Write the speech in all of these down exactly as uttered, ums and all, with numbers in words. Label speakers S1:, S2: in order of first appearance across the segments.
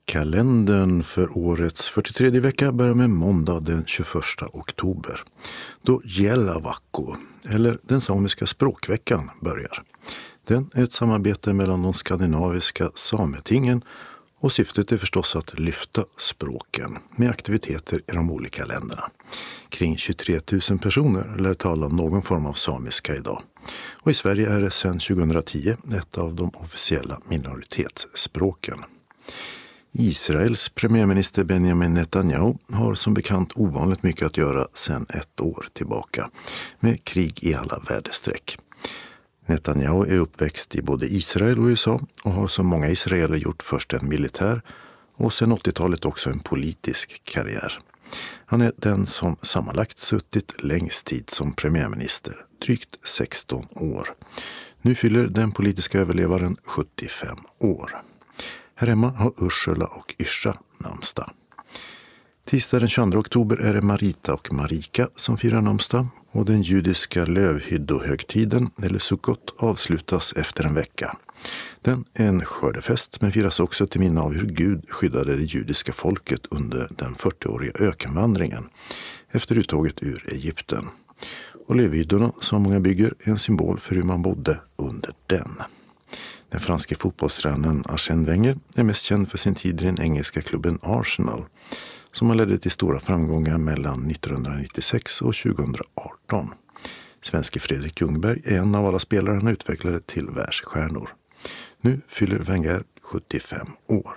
S1: Kalendern för årets fyrtiotredje vecka börjar med måndag den tjugoförsta oktober. Då Jällavakko, eller den samiska språkveckan, börjar. Den är ett samarbete mellan de skandinaviska sametingen och syftet är förstås att lyfta språken med aktiviteter i de olika länderna. Kring tjugotre tusen personer lär tala någon form av samiska idag. Och i Sverige är det sedan tjugohundratio ett av de officiella minoritetsspråken. Israels premiärminister Benjamin Netanyahu har som bekant ovanligt mycket att göra sedan ett år tillbaka, med krig i alla väderstreck. Netanyahu är uppväxt i både Israel och U S A och har som många israeler gjort först en militär och sedan åttiotalet också en politisk karriär. Han är den som sammanlagt suttit längst tid som premiärminister, drygt sexton år. Nu fyller den politiska överlevaren sjuttiofem år. Här hemma har Ursula och Yrsa namnsdag. Tisdag den tjugoandra oktober är det Marita och Marika som firar namnsdag. Och den judiska lövhyddohögtiden, eller Sukkot, avslutas efter en vecka. Den är en skördefest men firas också till minne av hur Gud skyddade det judiska folket under den fyrtioåriga ökenvandringen efter uttåget ur Egypten. Och lövhyddorna som många bygger är en symbol för hur man bodde under den. Den franske fotbollstränaren Arsène Wenger är mest känd för sin tid i den engelska klubben Arsenal, som har ledde till stora framgångar mellan nittonhundranittiosex och tjugohundraarton. Svenske Fredrik Ljungberg är en av alla spelare han utvecklade till världsstjärnor. Nu fyller Wenger sjuttiofem år.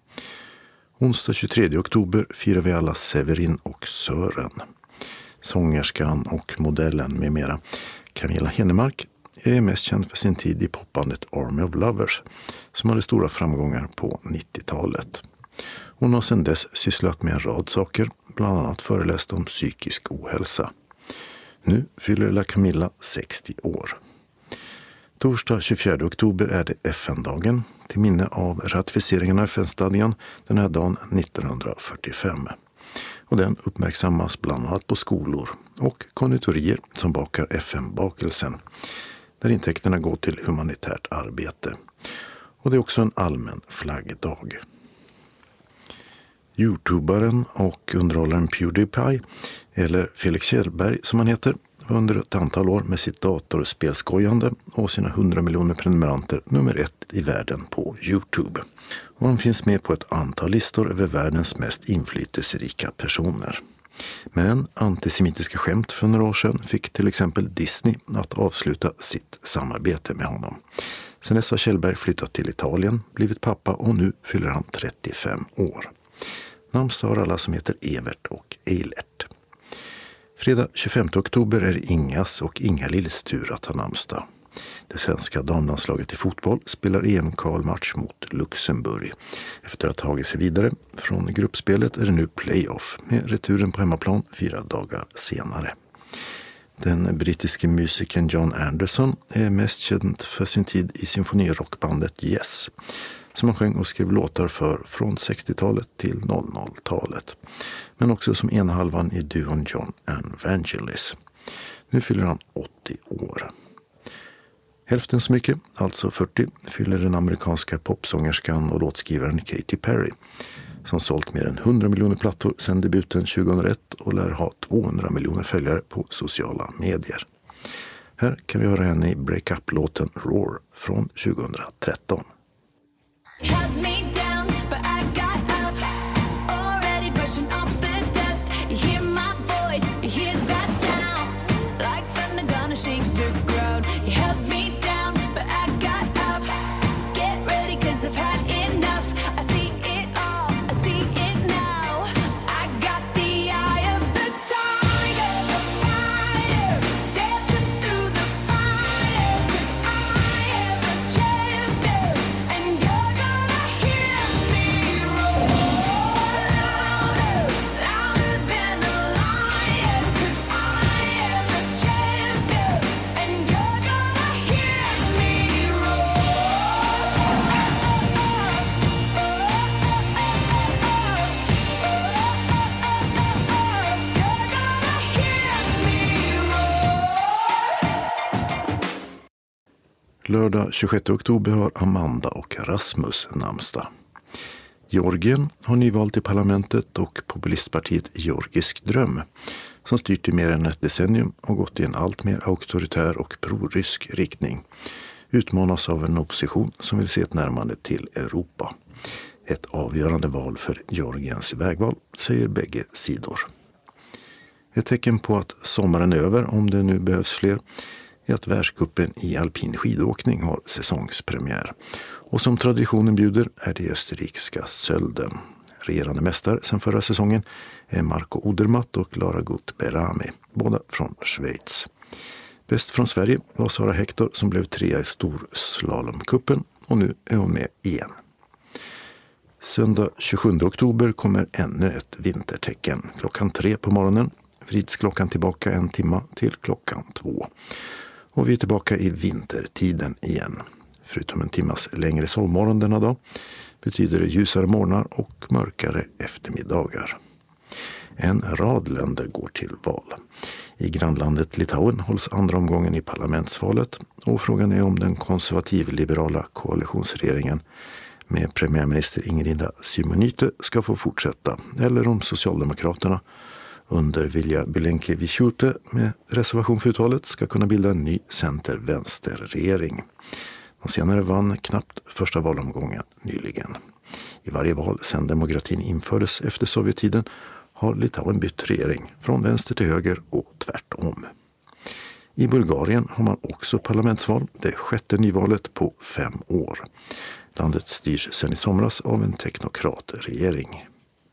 S1: Onsdag tjugotredje oktober firar vi alla Severin och Sören. Sångerskan och modellen med mera Camilla Hennemark är mest känd för sin tid i popbandet Army of Lovers, som hade stora framgångar på nittiotalet. Hon har sedan dess sysslat med en rad saker, bland annat föreläst om psykisk ohälsa. Nu fyller La Camilla sextio år. Torsdag tjugofjärde oktober är det F N-dagen, till minne av ratificeringen av F N-stadgan den här dagen nittonhundrafyrtiofem. Och den uppmärksammas bland annat på skolor och konditorier som bakar F N-bakelsen, där intäkterna går till humanitärt arbete. Och det är också en allmän flaggdag. Youtubaren och underhållaren PewDiePie, eller Felix Kjellberg som han heter, var under ett antal år med sitt datorspelskojande och sina hundra miljoner prenumeranter nummer ett i världen på YouTube. Och han finns med på ett antal listor över världens mest inflytelserika personer. Men antisemitiska skämt för några år sedan fick till exempel Disney att avsluta sitt samarbete med honom. Sen dess har Kjellberg flyttat till Italien, blivit pappa och nu fyller han trettiofem år. Namnsdag har alla som heter Evert och Eilert. Fredag tjugofemte oktober är det Ingas och Inga-Lills tur att ha namnsdag. Det svenska damlandslaget i fotboll spelar E M-kvalmatch mot Luxemburg. Efter att ha tagit sig vidare från gruppspelet är det nu playoff med returen på hemmaplan fyra dagar senare. Den brittiske musikern John Anderson är mest känd för sin tid i symfonirockbandet Yes, som han sjöng och skrev låtar för från sextiotalet till noll noll-talet. Men också som ena halvan i duon John and Vangelis. Nu fyller han åttio år. Hälften så mycket, alltså fyrtio, fyller den amerikanska popsångerskan och låtskrivaren Katy Perry, som sålt mer än hundra miljoner plattor sedan debuten tjugohundraett och lär ha tvåhundra miljoner följare på sociala medier. Här kan vi höra henne i break-up-låten Roar från tjugohundratretton.
S2: Held me down, but I got up, already brushing off the dust. You hear my voice, you hear that sound, like thunder gonna shake the ground. You held me down, but I got up, get ready cause I've had enough. I see it all, I see it now, I got the eye of the tiger, the fighter, dancing through the fire, cause I am a champion, and you're gonna hear me roar louder, louder than a lion, cause I am a champion, and you're gonna hear me roar. You're gonna hear me roar.
S1: Lördag tjugosjätte oktober har Amanda och Rasmus namnsdag. Georgien har nyval till parlamentet och populistpartiet Georgisk dröm, som styrt i mer än ett decennium och gått i en allt mer auktoritär och prorysk riktning, utmanas av en opposition som vill se ett närmande till Europa. Ett avgörande val för Georgiens vägval, säger bägge sidor. Ett tecken på att sommaren är över, om det nu behövs fler, är att världscupen i alpin skidåkning har säsongspremiär. Och som traditionen bjuder är det österrikiska Sölden. Regerande mästare sedan förra säsongen är Marco Odermatt och Lara Gut-Berami, båda från Schweiz. Bäst från Sverige var Sara Hector som blev trea i storslalomkuppen och nu är hon med igen. Söndag tjugosjunde oktober kommer ännu ett vintertecken. Klockan tre på morgonen vrids klockan tillbaka en timma till klockan två. Och vi är tillbaka i vintertiden igen. Förutom en timmas längre sovmorgon denna dag betyder det ljusare morgnar och mörkare eftermiddagar. En rad länder går till val. I grannlandet Litauen hålls andra omgången i parlamentsvalet och frågan är om den konservativ-liberala koalitionsregeringen med premiärminister Ingrida Šimonytė ska få fortsätta eller om Socialdemokraterna under Vilja Blinkevičiūtė med reservation för uttalet ska kunna bilda en ny center-vänster-regering. De senare vann knappt första valomgången nyligen. I varje val sedan demokratin infördes efter Sovjettiden har Litauen bytt regering från vänster till höger och tvärtom. I Bulgarien har man också parlamentsval, det sjätte nyvalet på fem år. Landet styrs sedan i somras av en teknokratregering.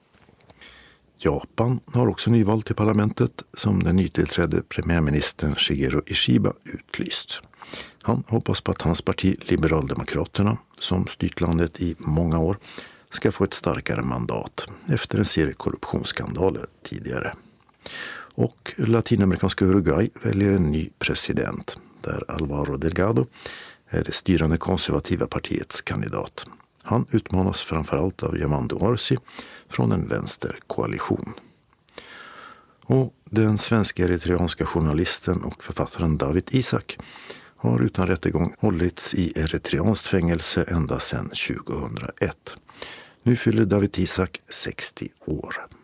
S1: Japan har också nyval till parlamentet som den nytillträdde premiärministern Shigeru Ishiba utlyst. Han hoppas på att hans parti Liberaldemokraterna, som styrt landet i många år, ska få ett starkare mandat efter en serie korruptionsskandaler tidigare. Och latinamerikanska Uruguay väljer en ny president, där Alvaro Delgado är det styrande konservativa partiets kandidat. Han utmanas framförallt av Yamando Orsi från en vänsterkoalition. Och den svenska eritreanska journalisten och författaren Dawit Isaak har utan rättegång hållits i eritreanskt fängelse ända sedan tjugohundraett. Nu fyller Dawit Isaak sextio år.